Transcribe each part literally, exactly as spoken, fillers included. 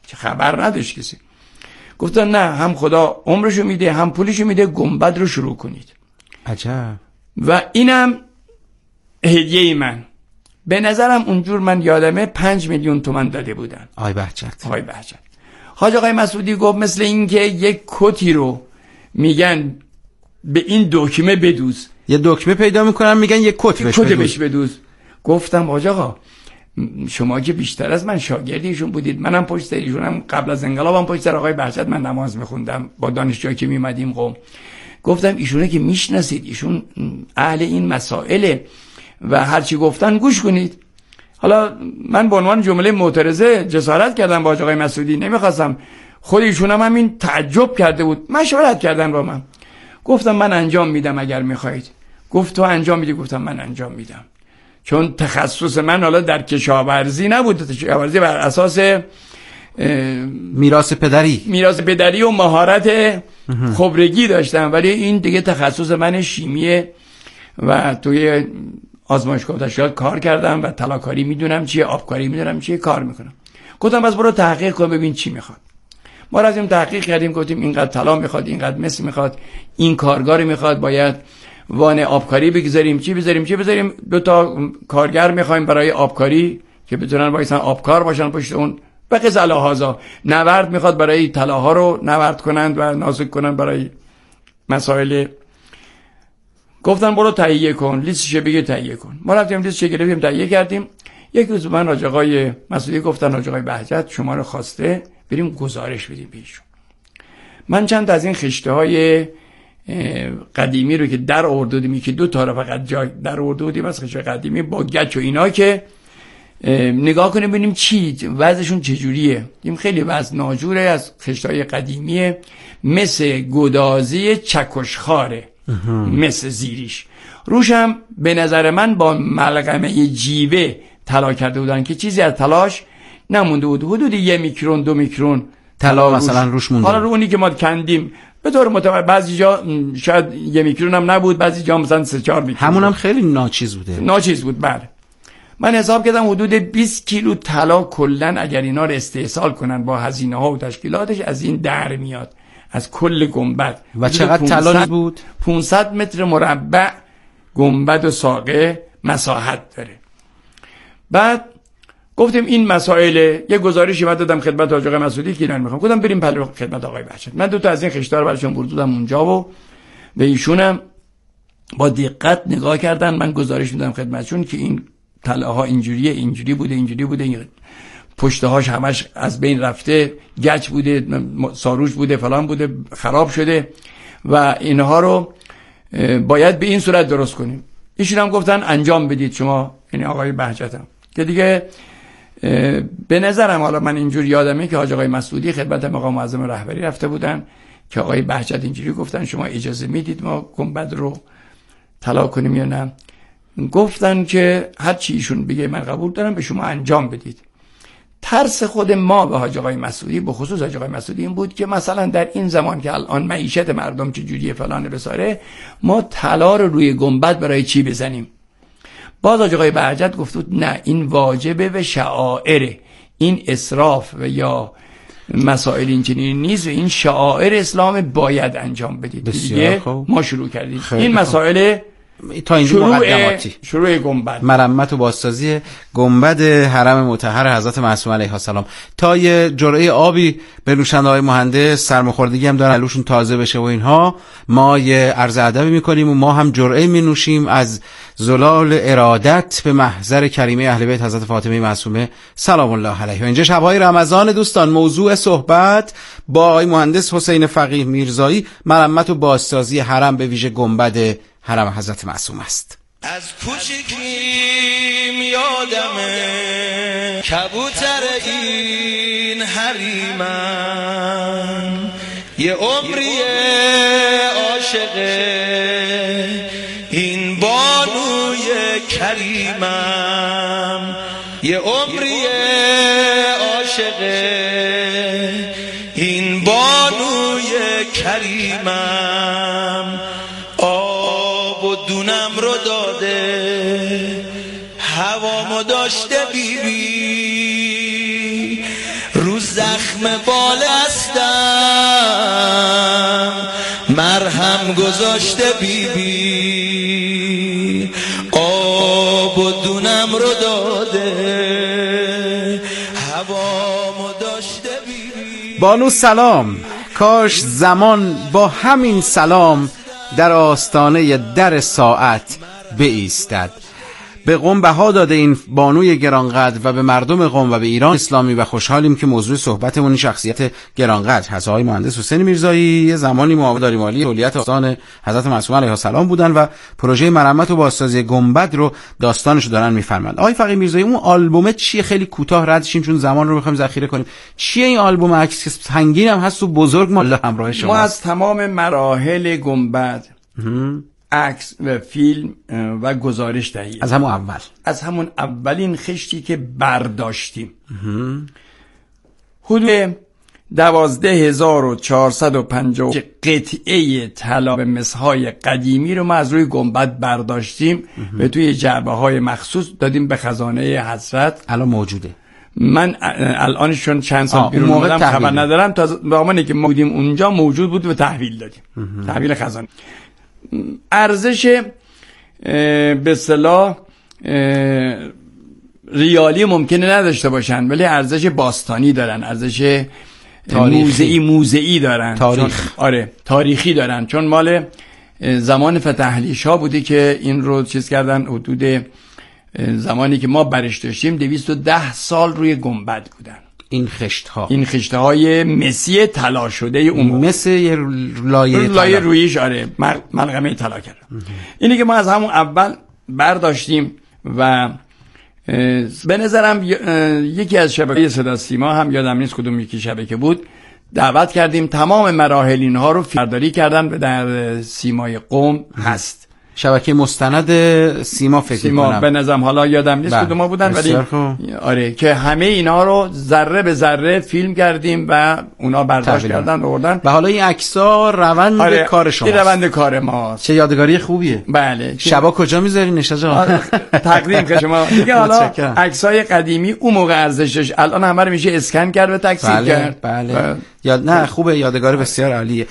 که خبر نداشت کسی. گفتن نه، هم خدا عمرشو میده هم پولشو میده، گنبد رو شروع کنید. عجب. و اینم هدیه من. به نظرم اونجور من یادمه پنج میلیون تومان داده بودن. آی بهجت. آی بهجت. حاج آقای مسعودی گفت مثل این که یک کتی رو میگن به این دکمه بدوز، یه دکمه پیدا میکنن میگن یه کت بهش بدوز. بهش بدوز. گفتم حاج آقا شما که بیشتر از من شاگرد ایشون بودید، منم پشت سر ایشونم، قبل از انقلابم پشت سر آقای بهجت من نماز میخوندم با دانشجوها که میمدیم قم. گفتم ایشونه که میشناسید، ایشون اهل این مسائله و هر چی گفتن گوش کنید. حالا من به عنوان جمله معترضه جسارت کردم با آقای مسعودی، نمیخواستم. خود ایشون هم همین تعجب کرده بود، مشورت کردم با من. گفتم من انجام میدم اگر میخواید. گفت تو انجام میدی؟ گفتم من انجام میدم، چون تخصص من حالا در کشاورزی نبود، کشاورزی بر اساس میراث پدری میراث پدری و مهارت خبرگی داشتم، ولی این دیگه تخصص من شیمیه و توی آزمایشگاه تشکیلات کار کردم و طلاکاری میدونم چیه، آبکاری میدونم چیه، کار میکنم. گفتم بس برو تحقیق کن ببین چی میخواد. ما رفتیم تحقیق کردیم، گفتیم اینقدر طلا میخواد، اینقدر مس میخواد، این کارگار میخواد، باید وان آبکاری بگذاریم، چی بذاریم چی بذاریم، دو تا کارگر میخوایم برای آبکاری که بتونن وایسن آبکار باشن پشت اون، به قزل هازا نورد میخواد برای طلاها رو نورد کنند و نازک کنند برای مسائل. گفتن برو تهیه کن، لیستش بگیر تهیه کن. ما رفتیم لیستش گرفتیم تهیه کردیم. یک روز من حاج آقای مسعودی گفتن حاج آقای بهجت شما رو خواسته بریم گزارش بدیم بهشون. من چند تا از این خشته های قدیمی رو که در آورده بودیم که دو تا رو فقط جا در آورده بودیم از خشته قدیمی با گچ و اینا، که نگاه کنیم ببینیم چی وضعشون چجوریه. این خیلی وضع ناجوره، از خشته های قدیمیه، مثل گدازی چکشخاره، مثل زیریش روشم به نظر من با ملغمه جیوه طلا کرده بودن که چیزی از تلاش نمونده بود، حدود یه میکرون دو میکرون طلا مثلا روش مونده. حالا رو اونی که ما کندیم به طور متوسط بعضی جا شاید یه میکرون هم نبود، بعضی جا مثلا سه چهار میکرون. همون هم خیلی ناچیز بوده. ناچیز بود. بله من حساب کردم حدود بیست کیلو طلا کلا اگر اینا رو استحصال کنن با هزینه ها و تشکیلاتش از این در میاد، از کل گنبد. و چقدر طلا بود؟ پانصد متر مربع گنبد و ساقه مساحت داره. بعد گفتیم این مسائل یه گزارشی من دادم خدمت حاج آقای مسعودی که اینا میخوام. گفتم بریم پلو خدمت آقای بهجت. من دو تا از این خشتار براشون بردودم اونجا و به ایشونم با دقت نگاه کردن. من گزارش میدم خدمتشون که این طلاها اینجوریه، اینجوری بوده، اینجوری بوده، پشتهاش همش از بین رفته، گچ بوده، ساروج بوده، فلان بوده، خراب شده و اینها رو باید به این صورت درست کنیم. ایشون هم گفتن انجام بدید شما، یعنی آقای بهجتم، که دیگه به نظرم حالا من اینجور یادمه که حاج آقای مسعودی خدمت مقام معظم رهبری رفته بودن که آقای بهجت اینجوری گفتن شما اجازه میدید ما گنبد رو طلا کنیم یا نه؟ گفتن که هر چی ایشون بگه من قبول دارم، به شما انجام بدید. ترس خود ما به حاج آقای مسعودی، به خصوص حاج آقای مسعودی، این بود که مثلا در این زمان که الان معیشت مردم چجوریه فلان بساره، ما طلا رو روی گنبد برای چی بزنیم؟ باز حاج آقای بهجت گفت نه، این واجبه و شعائره، این اسراف و یا مسائل این چنین نیست و این شعائر اسلام باید انجام بدید. دیگه ما شروع کردیم این مسائل تا اینجا مقدماتی. شروع گنبد، مرمت و بازسازی گنبد حرم مطهر حضرت معصومه علیها السلام. تا یه جرعه آبی به نوشنده های مهندس، سرماخوردگی هم دارن علوشون تازه بشه و اینها، ما یه عرض ادبی میکنیم و ما هم جرعه می نوشیم از زلال ارادت به محضر کریمه اهل بیت حضرت فاطمه معصومه سلام الله علیها. اینجا شبهای رمضان دوستان، موضوع صحبت با آقای مهندس حسین فقیه میرزایی مرمت و بازسازی حرم به ویژه گنبد حرم حضرت معصوم است. از کوچیکیم یادمه کبوتر این حریمم، یه عمری عاشق این بانوی کریمم، یه عمری عاشق این بانوی کریمم. دونم رو داده هوامو داشته بیبی، رو زخم زخم بالستم مرهم گذاشته بی بی آب و دونم رو داده هوامو داشته بی بی. بانو سلام، کاش زمان با همین سلام در آستانه در ساعت بایستد. به قم بها داده این بانوی گرانقدر و به مردم قم و به ایران اسلامی و خوشحالیم که موضوع صحبتمون شخصیت گرانقدر هست. آقای مهندس حسین میرزایی یه زمانی معاون اداره مالی تولیت آستان حضرت معصومه علیها السلام بودن و پروژه مرمت و بازسازی گنبد رو داستانشو دارن میفرمایند. آقای فقیه میرزایی اون آلبومه چیه؟ خیلی کوتاه رد شیم چون زمان رو میخوایم ذخیره کنیم. چیه این آلبوم؟ عکس که سنگین هم هست و بزرگ، ما همراه شما. ما از تمام مراحل گنبد عکس و فیلم و گزارش دهیم. از همون اول از همون اولین خشتی که برداشتیم حدود دوازده هزار و چهارصد و پنجاه قطعه طلا به مسهای قدیمی رو ما از روی گنبد برداشتیم و توی جعبه های مخصوص دادیم به خزانه حضرت. الان موجوده. من الانشون چند سال بیرون اومدم خبر ندارم، تا زمانی که ما بودیم اونجا موجود بود و تحویل دادیم. تحویل خزانه. ارزش به اصطلاح ریالی ممکنه نداشته باشن ولی ارزش باستانی دارن، ارزش موزئی موزئی دارن، تاریخ. چون آره تاریخی دارن، چون مال زمان فتحعلی شاه بوده که این رو چیز کردن. حدود زمانی که ما برش داشتیم دویست و ده سال روی گنبد بودن این خشت ها، این خشت های مسی طلا شده اون مثل یه لایه لایه رویش آره ملغمه طلا کرد. اینی که ما از همون اول برداشتیم و به نظرم یکی از شبکه صدا سیما هم یادم نیست کدوم یکی شبکه بود دعوت کردیم تمام مراحل اینها رو فیلمبرداری کردن و در سیمای قم هست. شبکه مستند سیما فکر سیما کنم. به نظرم حالا یادم نیست کدوم ما بودن ولی آره که همه اینا رو ذره به ذره فیلم کردیم و اونا برداشت کردن آوردن و حالا این عکس‌ها روند آره کار شماست. این روند کار ماست. چه یادگاری خوبیه. بله. شبا کجا میذارین نشاز آقا؟ تقدیم که شما دیگه حالا عکسای قدیمی اون موقع ارزش داشت، الان همه رو میشه اسکن کرد و تکثیر بله، کرد. بله بله. یاد نه خوبه، یادگار بسیار عالیه.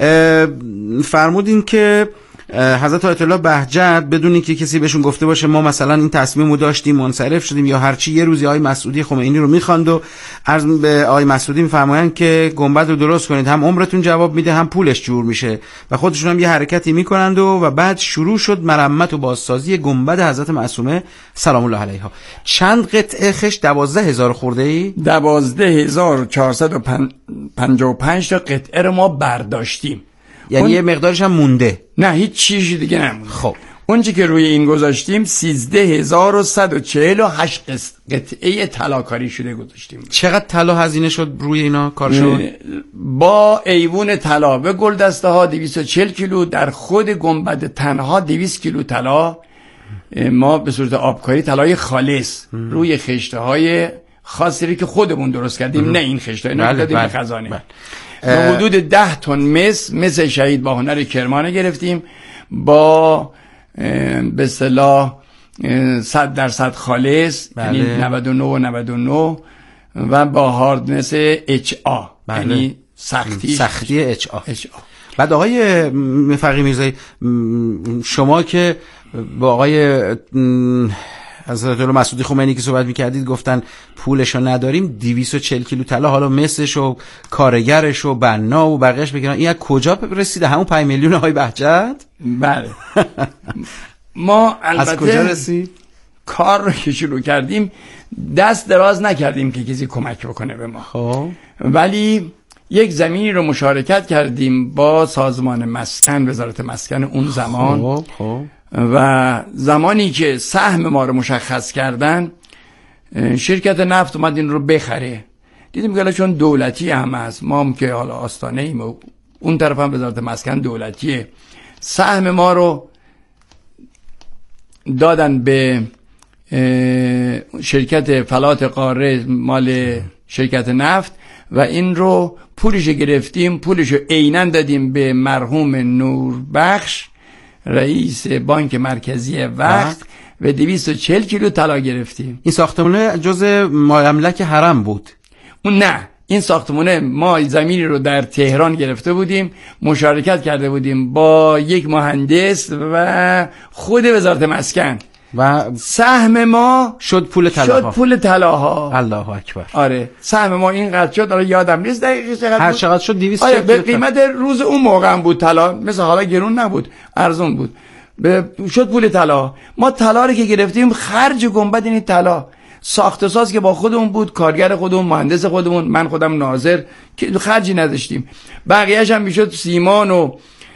فرمودین که حضرت آیت الله بهجت بدون اینکه کسی بهشون گفته باشه ما مثلا این تصمیمو داشتیم منصرف شدیم یا هرچی، یه روزی آقای مسعودی خمینی رو میخواند و عرض به آقای مسعودی میفرمایند که گنبد رو درست کنید، هم عمرتون جواب میده هم پولش جور میشه و خودشون هم یه حرکتی میکنند و, و بعد شروع شد مرمت و بازسازی گنبد حضرت معصومه سلام الله علیها. چند قطعه خشت؟ دوازده هزار خورده ای؟ دوازده هزار و چهارصد و پنجاه و پنج تا قطعه رو ما برداشتیم. یعنی اون... یه مقدارش هم مونده؟ نه هیچ چیزی دیگه نمونده. خب اونچه که روی این گذاشتیم سیزده هزار و صد و چهل و هشت قطعه طلاکاری شده گذاشتیم. چقدر طلا هزینه شد روی اینا کار شد؟ با ایوون طلا به گلدسته ها دویست و چهل کیلو، در خود گنبد تنها دویست کیلو طلا ما به صورت آبکاری طلای خالص روی خشته های خاصی که خودمون درست کردیم، نه این خشته اینا دادیم به خزانه. بله. با حدود ده تن مس مس شهید با هنر کرمانه گرفتیم با به اصطلاح صد درصد خالص، یعنی بله. نود و نه و نود و نه و با هاردنس اچ آ، یعنی سختی سختی اچ آ. بعد آقای فقیه میرزایی شما که با آقای حضرت الله مسعودی خمینی که صحبت میکردید گفتن پولشو نداریم، دویست و چهل کیلو طلا حالا مصرش و کارگرش و بنا و بقیه‌اش بگیرن، این از کجا رسیده؟ همون پنج میلیون های بهجت؟ بله. ما البته از کجا رسید؟ کار رو که شروع کردیم دست دراز نکردیم که کسی کمک بکنه به ما. خب ولی یک زمینی رو مشارکت کردیم با سازمان مسکن، وزارت مسکن اون زمان. خب خب و زمانی که سهم ما رو مشخص کردن شرکت نفت اومد این رو بخره. دیدیم که چون دولتی هم هست، ما هم که حالا آستانه ایم و اون طرف هم وزارت مسکن دولتیه، سهم ما رو دادن به شرکت فلات قاره مال شرکت نفت و این رو پولش گرفتیم، پولش رو عیناً دادیم به مرحوم نوربخش رئیس بانک مرکزی وقت و دویست و چهل کیلو طلا گرفتیم. این ساختمونه جز مالملک حرم بود؟ اون نه، این ساختمونه ما زمینی رو در تهران گرفته بودیم، مشارکت کرده بودیم با یک مهندس و خود وزارت مسکن و سهم ما شد پول طلاها. شد پول طلاها. الله اکبر. آره سهم ما اینقدر شد، الان یادم نیست دقیقاً چقدر هر بود. چقدر شد دویست. آره به قیمت روز اون موقع هم بود طلا، مثل حالا گرون نبود، ارزون بود. به شد پول طلا. ما طلا رو که گرفتیم خرج گنبد این طلا، ساخت و ساز که با خودمون بود، کارگر خودمون، مهندس خودمون، من خودم ناظر، که خرجی نداشتیم. بقیه‌اش هم میشد سیمان و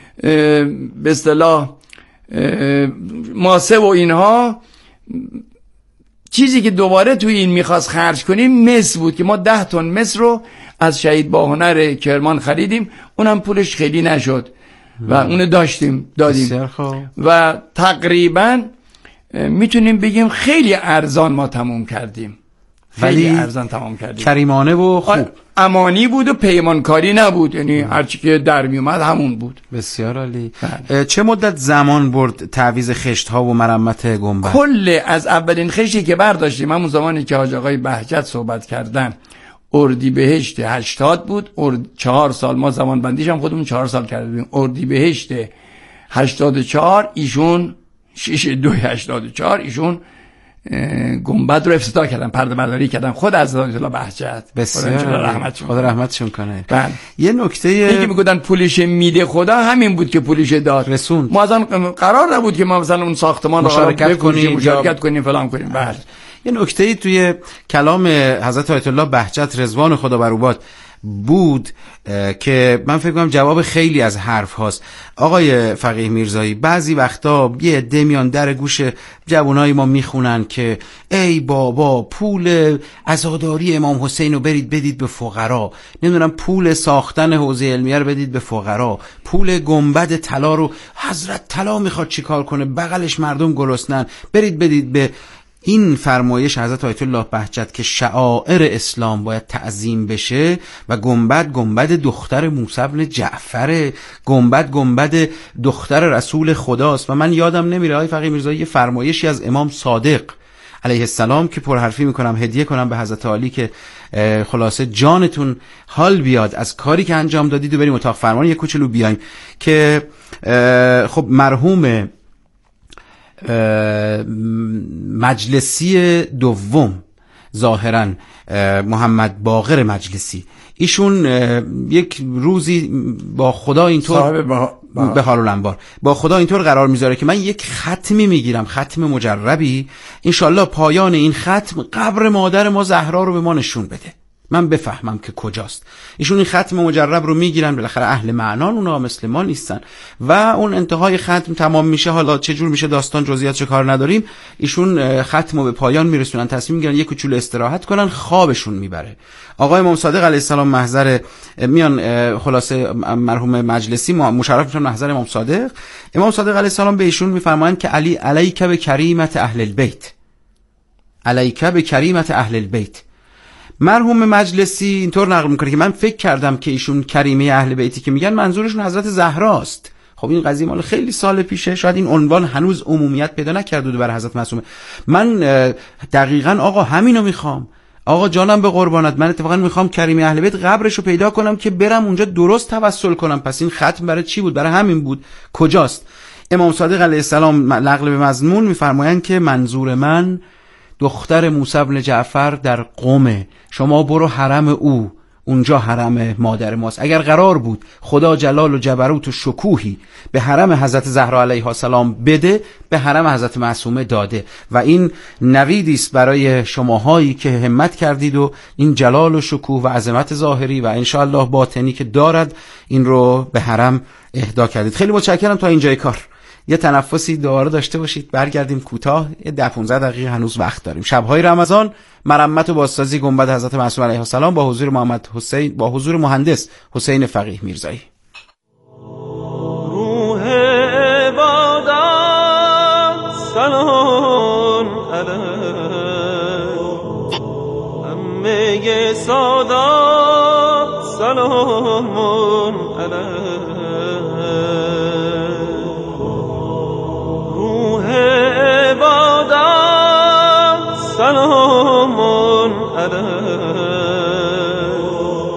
به اصطلاح ماسه و اینها. چیزی که دوباره توی این میخواست خرج کنیم مس بود که ما ده تن مس رو از شهید باهنر کرمان خریدیم، اونم پولش خیلی نشد و اونو داشتیم دادیم و تقریبا میتونیم بگیم خیلی ارزان ما تموم کردیم، خیلی ارزان تمام کردیم، کریمانه و خوب، امانی بود و پیمانکاری نبود، یعنی هرچی که در میومد همون بود. بسیار عالی. چه مدت زمان برد تعویض خشت ها و مرمت گنبد؟ کل از اولین خشتی که برداشتیم همون زمانی که حاج آقای بهجت صحبت کردن اردیبهشت هشتاد بود، ارد... چهار سال ما زمان بندیش هم خودمون چهار سال کردیم. اردیبهشت هشتاد و چهار ایشون شش دو هشتاد و چهار ایشون گنبد رو افتتاح کردن، پرده برداری کردن، خود از آیت الله بهجت. بسیار رحمتشون خدا رحمتشون کنه. بله. یه نکته اینکه میگفتن پولش میده خدا، همین بود که پولش داد، رسوند. ما اصلا قرار نبود که ما مثلا اون ساختمان رو مشارکت کنیم مشارکت کنیم فلان کنیم. بله. یه نکته توی کلام حضرت آیت الله بهجت رضوان خدا بر او باد بود که من فکر کنم جواب خیلی از حرف هاست. آقای فقیه میرزایی، بعضی وقتا یه عده میان در گوش جوانای ما میخونن که ای بابا پول عزاداری امام حسین رو برید بدید به فقرا، نمیدونم پول ساختن حوزه علمیه رو بدید به فقرا، پول گنبد طلا رو حضرت طلا میخواد چیکار کنه، بغلش مردم گرسنن، برید بدید به این فرمایش حضرت آیت الله بهجت که شعائر اسلام باید تعظیم بشه و گنبد گنبد دختر موسی بن جعفر، گنبد گنبد دختر رسول خداست. و من یادم نمیره آقای فقیه میرزایی یه فرمایشی از امام صادق علیه السلام که پرحرفی میکنم هدیه کنم به حضرت عالی که خلاصه جانتون حال بیاد از کاری که انجام دادید و بریم اتاق فرمان یک کوچولو بیایم، که خب مرحوم مجلسی دوم ظاهرا محمد باقر مجلسی، ایشون یک روزی با خدا اینطور به حال الانبار با خدا اینطور قرار میذاره که من یک ختمی میگیرم، ختم مجربی، انشالله پایان این ختم قبر مادر ما زهرا رو به ما نشون بده، من بفهمم که کجاست. ایشون این ختم مجرب رو میگیرن، بالاخره اهل معنان، اونا مثل ما نیستن، و اون انتهای ختم تمام میشه، حالا چه جور میشه داستان جزئیات چه کار نداریم، ایشون ختم رو به پایان میرسونن، تصمیم میگیرن یک کوچولو استراحت کنن، خوابشون میبره. آقای امام صادق علیه السلام محضر میان، خلاصه مرحوم مجلسی مشرف میشن محضر امام صادق. امام صادق علیه السلام به ایشون میفرمایند که علی علیک به کریمت اهل البیت، علیک به کریمت اهل البیت. مرحوم مجلسی اینطور نقل میکنه که من فکر کردم که ایشون کریمه اهل بیتی که میگن منظورشون حضرت زهراست. خب این قضیه مال خیلی سال پیشه، شاید این عنوان هنوز عمومیت پیدا نکرده بود برای حضرت معصومه. من دقیقاً آقا همینو میخوام، آقا جانم به قربانت، من اتفاقا میخوام کریمه اهل بیت قبرشو پیدا کنم که برم اونجا درست توسل کنم. پس این ختم برای چی بود؟ برای همین بود. کجاست؟ امام صادق علیه السلام نقل به مضمون میفرمایند که منظور من دختر موسی بن جعفر در قم، شما برو حرم او، اونجا حرم مادر ماست. اگر قرار بود خدا جلال و جبروت و شکوهی به حرم حضرت زهرا علیها السلام بده، به حرم حضرت معصومه داده. و این نویدی است برای شماهایی که همت کردید و این جلال و شکوه و عظمت ظاهری و انشاءالله باطنی که دارد این رو به حرم اهدا کردید. خیلی متشکرم. تا اینجای کار یه تنفسی دوباره داشته باشید، برگردیم کوتاه، یه ده پانزده دقیقه هنوز وقت داریم. شب‌های رمضان مرمت و بازسازی گنبد حضرت معصومه علیه السلام با حضور محمد حسین، با حضور مهندس حسین فقیه میرزایی. روح عبادت سلام علیه، همه سادات سلام علیه، سلام علیه،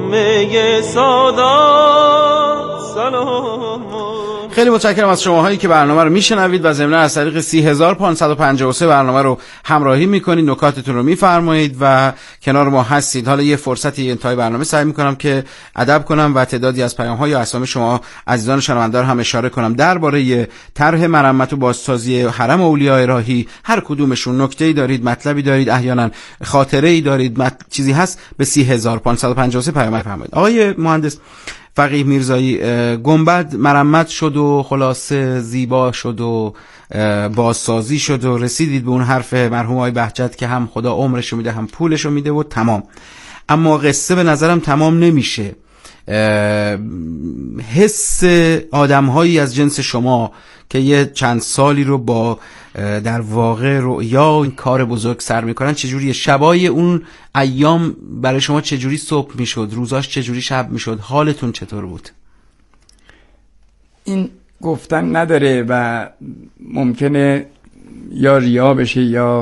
همه سادات سلام. خیلی متشکرم از شماهایی که برنامه رو میشنوید و ضمن از طریق سی هزار و پانصد و پنجاه و سه برنامه رو همراهی میکنید، نکاتتون رو میفرمایید و کنار ما هستید. حالا یه فرصتی انتهای برنامه سعی میکنم که ادب کنم و تعدادی از پیام‌ها یا اسامی شما عزیزان شنونده رو هم اشاره کنم درباره طرح مرمت و بازسازی حرم اولیاء راهی. هر کدومشون نکته‌ای دارید، مطلبی دارید، احیانا خاطره‌ای دارید، مط... چیزی هست، به سی هزار و پانصد و پنجاه و سه پیام بفرمایید. آقای مهندس فقیه میرزایی، گنبد مرمت شد و خلاصه زیبا شد و بازسازی شد و رسیدید به اون حرف مرحوم آقای بهجت که هم خدا عمرشو میده هم پولشو میده و تمام. اما قصه به نظرم تمام نمیشه. حس آدمهایی از جنس شما که یه چند سالی رو با در واقع رؤیا این کار بزرگ سر میکنن چجوری شبای اون ایام برای شما چجوری صبح میشد، روزاش چجوری شب میشد، حالتون چطور بود؟ این گفتن نداره و ممکنه یا ریا بشه یا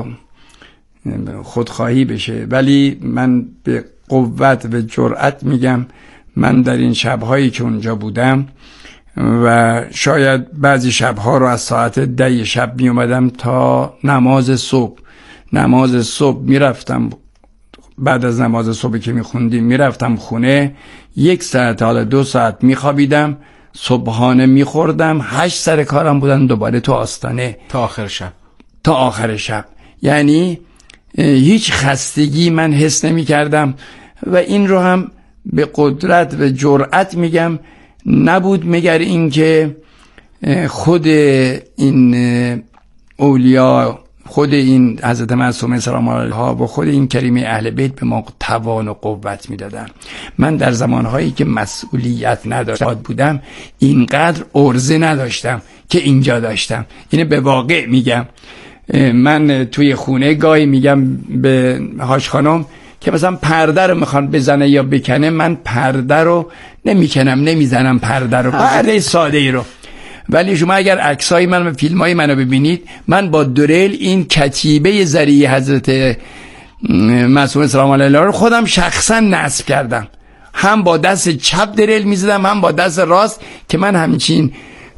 خودخواهی بشه، ولی من به قوت و جرأت میگم من در این شبهایی که اونجا بودم و شاید بعضی شبها رو از ساعت ده شب می اومدم تا نماز صبح. نماز صبح می رفتم، بعد از نماز صبح که می خوندیم می رفتم خونه، یک ساعت حالا دو ساعت می خوابیدم، صبحانه می خوردم، هشت سر کارم بودن دوباره تو آستانه تا آخر شب. تا آخر شب یعنی هیچ خستگی من حس نمی کردم و این رو هم به قدرت و جرأت میگم نبود مگر این که خود این اولیا، خود این حضرت معصومه سلام علیها و خود این کریمه اهل بیت به ما توان و قوت میدادن. من در زمانهایی که مسئولیت نداشتم بودم اینقدر عرضه نداشتم که اینجا داشتم. اینه به واقع میگم. من توی خونه گاهی میگم به حاج خانم که مثلا پرده رو میخوان بزنه یا بکنه، من پرده رو نمیکنم، نمیزنم پرده رو، پرده ساده ای رو. ولی شما اگر عکسای من و فیلمای منو ببینید، من با دریل این کتیبه ذریع حضرت معصومه سلام علیها رو خودم شخصا نصب کردم. هم با دست چپ دریل میزدم هم با دست راست، که من همچین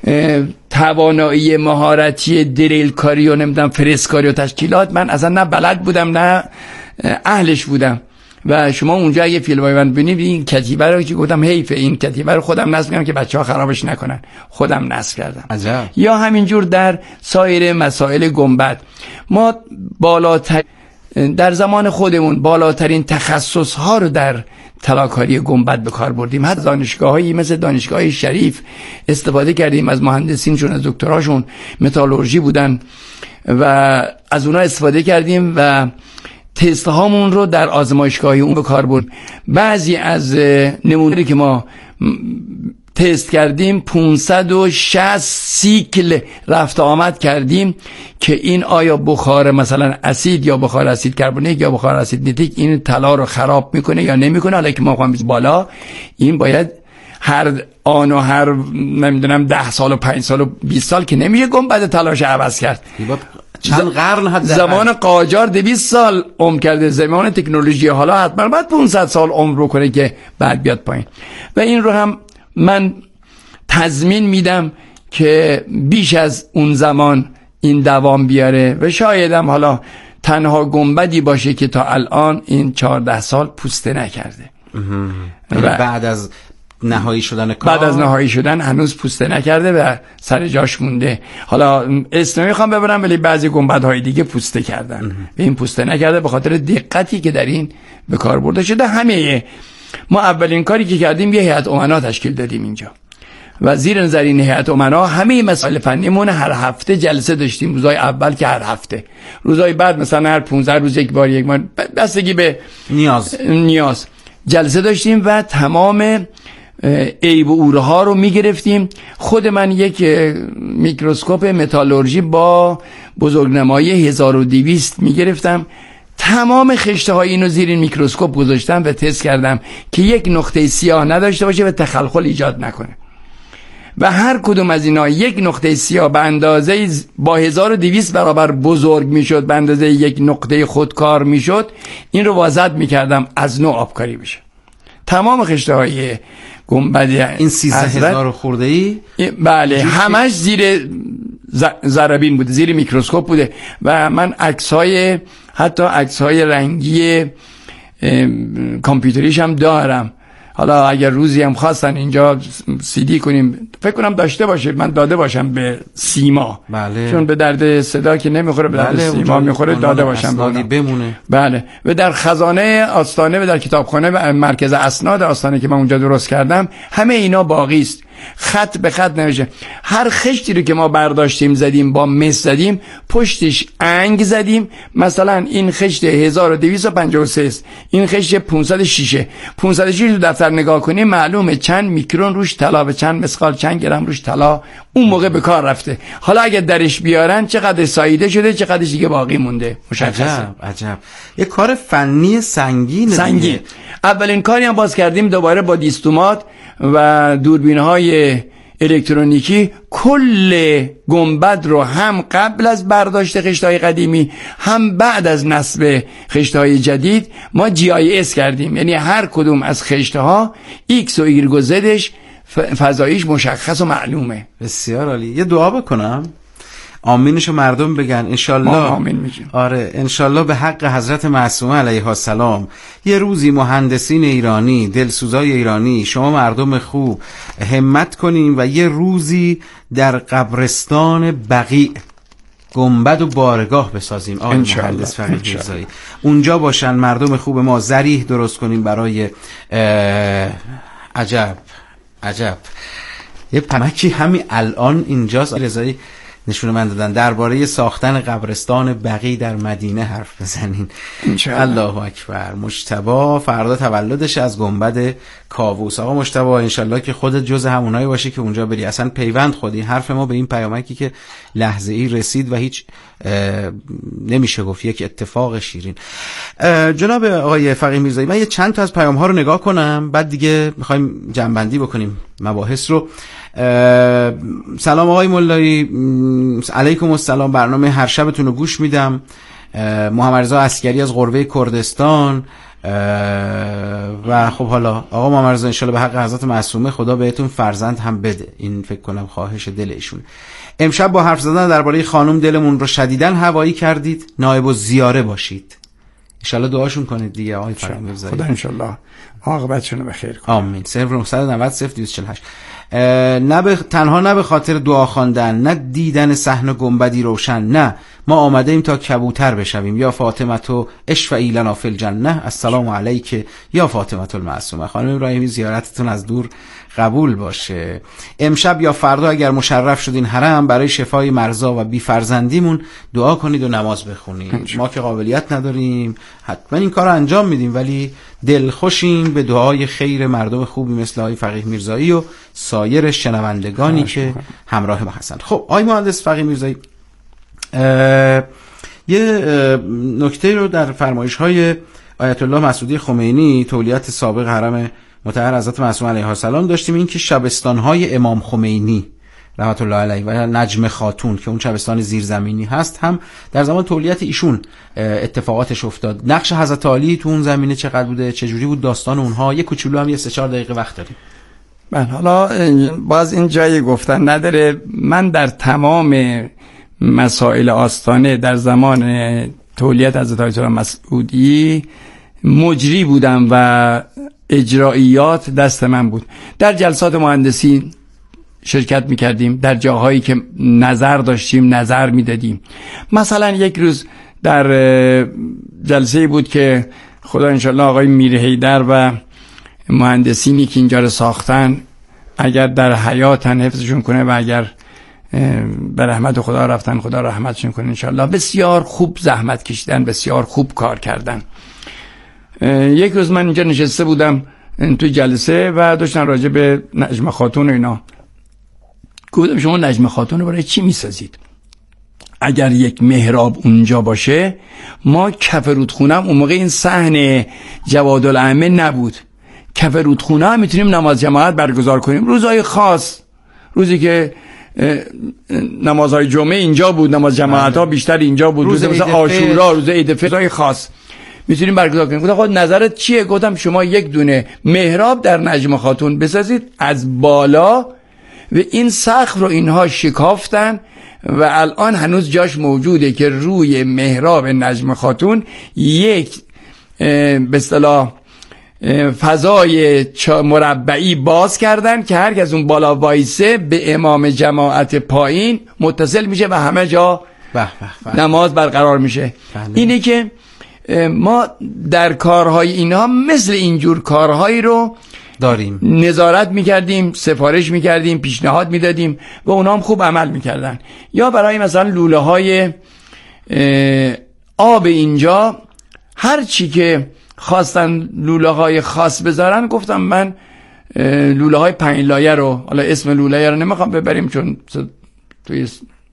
توانایی مهارتی دریل کاری و نمیدونم فرس کاری و تشکیلات من اصلا نه بلد بودم نه اهلش بودم. و شما اونجا اگه فیلمای من ببینید این کتیبه رو که گفتم حیفه، این کتیبه رو خودم نصب کردم که بچه‌ها خرابش نکنن، خودم نصب کردم. عجب. یا همینجور در سایر مسائل گنبد ما بالاتر در زمان خودمون بالاترین تخصص ها رو در طلاکاری گنبد به کار بردیم. حتی دانشگاهایی مثل دانشگاه شریف استفاده کردیم از مهندسینشون، از دکتراشون متالورژی بودن و از اونا استفاده کردیم و تست هامون رو در آزمایشگاهی اون به کار بردیم. بعضی از نمونه‌ای که ما تست کردیم پانصد و شصت سیکل رفت آمد کردیم که این آیا بخار مثلا اسید یا بخار اسید کربونیک یا بخار اسید نیتریک این طلا رو خراب میکنه یا نمیکنه. حالا که ما خواهیم بالا این باید هر آن و هر نمیدونم ده سال و پنج سال و بیست سال که نمیشه گنبد طلاش عوض کرد. چند قرن حد زمان قاجار دویست سال عمر کرده، زمان تکنولوژی حالا حتما باید پانصد سال عمر رو کنه که بعد بیاد پایین. و این رو هم من تضمین میدم که بیش از اون زمان این دوام بیاره و شایدم حالا تنها گنبدی باشه که تا الان این چهارده سال پوسته نکرده. و بعد از نهایی شدن کار بعد از نهایی شدن هنوز پوسته نکرده و سر جاش مونده. حالا اسم نمیخوام ببرم ولی بعضی گنبدهای دیگه پوسته کردن و این پوسته نکرده به خاطر دقتی که در این به کار برده شده. همه ما اولین کاری که کردیم یه هیئت امنا تشکیل دادیم اینجا و زیر نظر این هیئت امنا همه مسائل فنیمون هر هفته جلسه داشتیم. روزهای اول که هر هفته، روزهای بعد مثلا هر پانزده روز یک بار یک بار بستگی به نیاز نیاز جلسه داشتیم و تمام عیب و اوره ها رو میگرفتیم. خود من یک میکروسکوپ متالورژی با بزرگنمایی هزار و دویست میگرفتم، تمام خشته های اینو زیر این میکروسکوپ گذاشتم و تست کردم که یک نقطه سیاه نداشته باشه و تخلخل ایجاد نکنه و هر کدوم از اینا یک نقطه سیاه به اندازه با هزار و دویست برابر بزرگ میشد، به اندازه یک نقطه خودکار میشد، این رو وازد میکردم از نوع آبکاری بشه. تمام خشته های گنبد این سیزده هزار خورده ای بله همش زیر ذره‌بین بوده، زیر میکروسکوپ بوده و من عکس‌های حتی عکس‌های رنگی کامپیوتریش هم دارم. حالا اگر روزی هم خواستن اینجا سی دی کنیم فکر کنم داشته باشه، من داده باشم به سیما. بله. چون به درد صدا که نمیخوره، به درد بله. سیما میخوره، داده باشم بمونه. بله. و در خزانه آستانه و در کتابخانه و مرکز اسناد آستانه که من اونجا درست کردم همه اینا باقی است، خط به خط نوشته. هر خشتی رو که ما برداشتیم زدیم با مس زدیم، پشتش انگ زدیم. مثلا این خشت هزار و دویست و پنجاه و سه است، این خشت پانصد و شش. پانصد و شش رو دفتر نگاه کنیم معلومه چند میکرون روش طلا و چند مسقال چند گرم روش طلا اون موقع به کار رفته. حالا اگه درش بیارن چقدر ساییده شده، چقدرش دیگه باقی مونده، مشخصه. عجب عجب. یه کار فنی سنگین سنگین. اولین کاری هم باز کردیم دوباره با دیستومات و دوربین‌های الکترونیکی کل گنبد رو هم قبل از برداشت خشت‌های قدیمی هم بعد از نصب خشت‌های جدید ما جی آی اس کردیم. یعنی هر کدوم از خشت‌ها ایکس و ایگرگ و زدش فضاییش مشخص و معلومه. بسیار عالی. یه دعا بکنم آمینشو مردم بگن انشالله. آمین میگیم. آره انشالله به حق حضرت معصومه علیها السلام یه روزی مهندسین ایرانی، دلسوزای ایرانی، شما مردم خوب همت کنیم و یه روزی در قبرستان بقیع گنبد و بارگاه بسازیم. آقای مهندس فقیه میرزایی اونجا باشن، مردم خوب ما ذریح درست کنیم برای عجب عجب. یه پمکی همین الان اینجاست رضایی نشون من دادن درباره ساختن قبرستان بقیع در مدینه حرف بزنین. الله اکبر. مجتبی فردا تولدش از گنبد کاووس. آقا مجتبی انشالله که خودت جز همونایی باشی که اونجا بری. اصلا پیوند خودی حرف ما به این پیامکی که لحظه ای رسید و هیچ نمیشه گفت یک اتفاق شیرین. جناب آقای فقیه میرزایی من یه چند تا از پیام ها رو نگاه کنم بعد دیگه میخوایم جمع‌بندی بکنیم مباحث رو. سلام آقای مولایی، علیکم السلام. برنامه هر شبتون رو گوش میدم. محمد رضا عسکری از قروه کردستان و خب حالا آقا محمد رضا انشالله به حق حضرت معصومه خدا بهتون فرزند هم بده. این فکر کنم خواهش دل ایشون. امشب با حرف زدن درباره خانم دلمون رو شدیداً هوایی کردید. نایب الزیاره باشید. انشالله دعاشون کنید دیگه آقای فقیه میرزایی. خدا انشالله عاقبتشون رو بخیر کنه. آمین. صفر نه نه صفر صفر دویست و چهل و هشت. نه به تنها نه به خاطر دعا خواندن، نه دیدن صحن گنبدی روشن، نه ما آمده ایم تا کبوتر بشویم. یا فاطمه تو اشفعی لنا فی الجنه. السلام علیک یا فاطمه المعصومه. خانم ابراهیمی زیارتتون از دور قبول باشه. امشب یا فردا اگر مشرف شدین حرم برای شفای مرزا و بی فرزندیمون دعا کنید و نماز بخونید. ما که قابلیت نداریم حتما این کار رو انجام میدیم ولی دلخوشیم به دعای خیر مردم خوبی مثل آقای فقیه میرزایی و سایر شنوندگانی که همراه ما هستند. خب آقای مهندس فقیه میرزایی یه نکته رو در فرمایش‌های آیت الله مسعودی خمینی تولیت سابق حرم مطهر حضرت معصومه علیها السلام داشتیم، این که شبستان‌های امام خمینی رحمت الله علیه و نجم خاتون که اون شبستان زیرزمینی هست هم در زمان تولیت ایشون اتفاقاتش افتاد. نقش حضرت علی تو اون زمینه چقدر بوده، چجوری بود داستان اونها؟ یه کوچولو هم یه سه چهار دقیقه وقت داریم. من حالا باز این جای گفتن نداره. من در تمام مسائل آستانه در زمان تولیت حضرت آیت الله مسعودی مجری بودم و اجرائیات دست من بود. در جلسات مهندسی شرکت میکردیم، در جاهایی که نظر داشتیم نظر میدادیم. مثلا یک روز در جلسه بود که خدا انشالله آقای میر حیدر و مهندسینی که اینجا رو ساختن اگر در حیاتن حفظشون کنه و اگر به رحمت خدا رفتن خدا رحمتشون کنه انشالله، بسیار خوب زحمت کشیدن، بسیار خوب کار کردن. یک روز من اینجا نشسته بودم توی جلسه و داشتن راجع به نجم خاتون و اینا. گفتم شما نجم خاتون رو برای چی میسازید؟ اگر یک محراب اونجا باشه، ما کف رودخونه اون موقع این صحن جواد الائمه نبود، کف رودخونه هم میتونیم نماز جماعت برگزار کنیم. روزهای خاص، روزی که نمازهای جمعه اینجا بود، نماز جماعت ها بیشتر اینجا بود، روز مثلا عاشورا، روز عید فطر خاص میتونیم برگزار کنیم. گفتم خود نظرت چیه؟ گفتم شما یک دونه محراب در نجم خاتون بسازید از بالا و این سقف رو اینها شکافتن و الان هنوز جاش موجوده که روی محراب نجم خاتون یک به اصطلاح فضای مربعی باز کردن که هر کس اون بالا وایسه به امام جماعت پایین متصل میشه و همه جا بح بح بح. نماز برقرار میشه. بله. اینه که ما در کارهای اینها مثل اینجور کارهایی رو داریم، نظارت میکردیم، سفارش میکردیم، پیشنهاد میدادیم و اونا هم خوب عمل میکردن. یا برای مثلا لوله های آب اینجا هر چی که خواستن لوله های خاص بذارن، گفتم من لوله های پنج لایه رو، حالا اسم لوله رو نمیخوام ببریم چون توی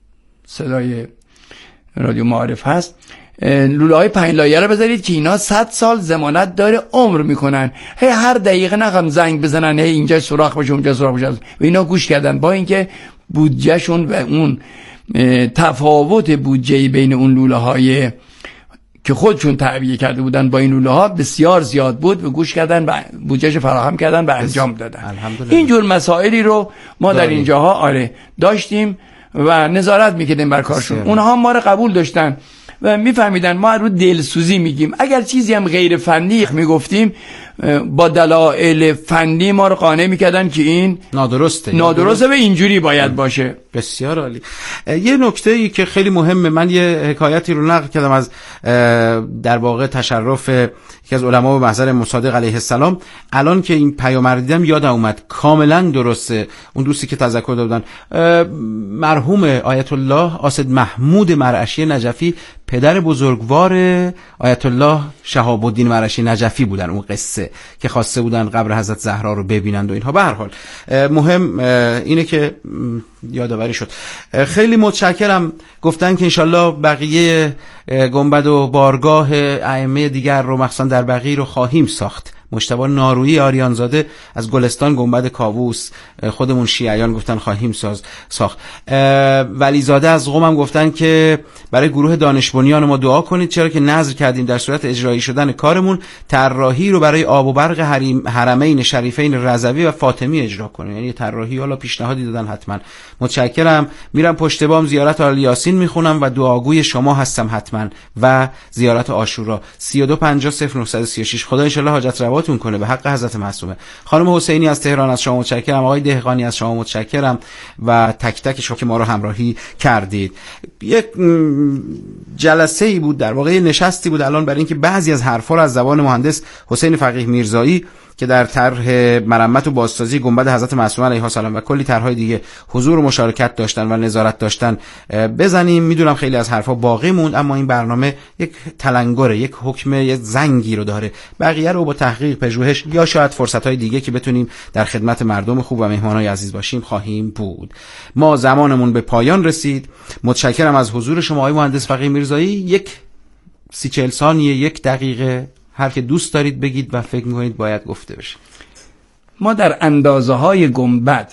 صدای رادیو معارف هست، لوله های پنج لایه رو بذارید که اینا صد سال ضمانت داره، عمر میکنن. هی هر دقیقه نخوام زنگ بزنن هی اینجا سوراخ بشه اونجا سوراخ بشه و اینا گوش کردن. با اینکه بودجهشون و اون تفاوت بودجه بین اون لوله های که خودشون تعبیه کرده بودن با این لوله ها بسیار زیاد بود و گوش کردن و بودجهش فراهم کردن و انجام دادن. اینجور مسائلی رو ما داریم. در اینجاها آره داشتیم و نظارت میکردیم بر کارشون. اونها ما رو قبول داشتن و میفهمیدن ما رو دلسوزی میگیم. اگر چیزی هم غیر فنی میگفتیم با دلایل فنی ما رو قانع میکردن که این نادرسته نادرسته و اینجوری باید باشه. بسیار عالی. یه نکته ای که خیلی مهمه، من یه حکایتی رو نقل کردم از در واقع تشرف یکی از علما به محضر مصادق علیه السلام. الان که این پیام رو دیدم یادم اومد کاملا درسته. اون دوستی که تذکر دادن مرحوم آیت الله اسد محمود مرعشی نجفی پدر بزرگوار آیت الله شهاب الدین مرعشی نجفی بودن. اون قصه که خواسته بودن قبر حضرت زهرا رو ببینند و اینها. به هر حال مهم اینه که یادآوری شد. خیلی متشکرم. گفتن که انشالله بقیه گنبد و بارگاه ائمه دیگر رو مخصوصا در بقیه رو خواهیم ساخت. مجتبی نارویی آریانزاده از گلستان گنبد کاووس، خودمون شیعیان گفتن خواهیم ساز ساخت. ولیزاده از قم هم گفتن که برای گروه دانش بنیان ما دعا کنید، چرا که نذر کردیم در صورت اجرایی شدن کارمون طراحی رو برای آب و برق حرمین شریفین رضوی و فاطمی اجرا کنیم. یعنی طراحی حالا پیشنهادی دادن حتما. متشکرم. میرم پشت بام زیارت آل یاسین میخونم و دعاگوی شما هستم حتما و زیارت عاشورا. سی و دو پنجاه صفر نه سه شش. خدا ان شاء الله حاجت رواتون کنه به حق حضرت معصومه. خانم حسینی از تهران از شما متشکرم. آقای دهقانی از شما متشکرم و تک تک شما که ما رو همراهی کردید. یک جلسه ای بود، در واقع نشستی بود الان برای اینکه بعضی از حرفا رو از زبان مهندس حسین فقیه میرزایی که در طرح مرمت و بازسازی گنبد حضرت معصومه علیها السلام و کلی طرح‌های دیگه حضور و مشارکت داشتن و نظارت داشتن بزنیم. میدونم خیلی از حرفا باقی موند، اما این برنامه یک تلنگره، یک حکم، یک زنگی رو داره. بقیه رو با تحقیق، پژوهش یا شاید فرصت‌های دیگه که بتونیم در خدمت مردم خوب و مهمانای عزیز باشیم خواهیم بود. ما زمانمون به پایان رسید. متشکرم از حضور شما آقای مهندس فقیه میرزایی. یک سی چهل ثانیه، یک دقیقه هر که دوست دارید بگید و فکر می‌کنید باید گفته بشه. ما در اندازه های گنبد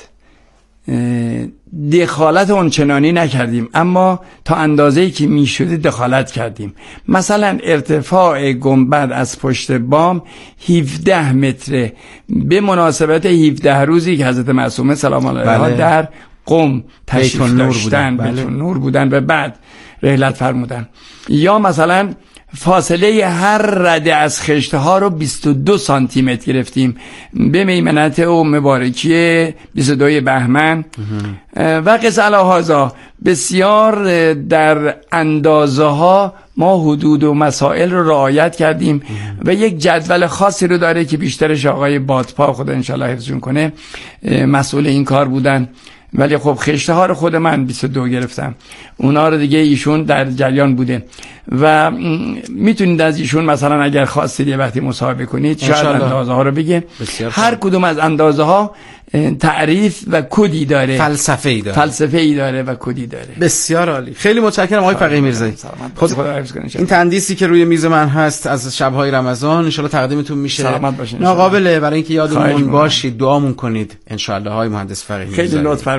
دخالت اونچنانی نکردیم، اما تا اندازه‌ای که میشده دخالت کردیم. مثلا ارتفاع گنبد از پشت بام هفده متره به مناسبت هفده روزی که حضرت معصومه سلام الله علیها بله. در قم تشریف داشتن، بیت النور بودن و بعد رحلت فرمودن. یا مثلا فاصله هر رده از خشته ها رو بیست و دو سانتی متر گرفتیم به میمنت و مبارکی بیست و دو بهمن و قصه الهازا. بسیار در اندازه ها ما حدود و مسائل رو رعایت کردیم و یک جدول خاصی رو داره که بیشترش آقای بادپا خدا انشالله حفظشون کنه مسئول این کار بودن. ولی خب خشته ها رو خود من بیست و دو گرفتم، اونا رو دیگه ایشون در جریان بوده و میتونید از ایشون مثلا اگر خواستید یه وقتی مصاحبه کنید شاید اندازه ها رو بگه. هر کدوم از اندازه ها تعریف و کدی داره، فلسفه ای داره فلسفه ای داره و کدی داره. بسیار عالی. خیلی متشکرم آقای فقیه میرزایی. خود خدا حفظ کنه. این تندیسی که روی میز من هست از شب‌های رمضان ان شاء الله تقدیمتون میشه. سلامت باشین. ناقابله برای اینکه یادمون باشید دعامون کنید ان شاء الله. های مهندس فقیه میرزایی. خیلی لطف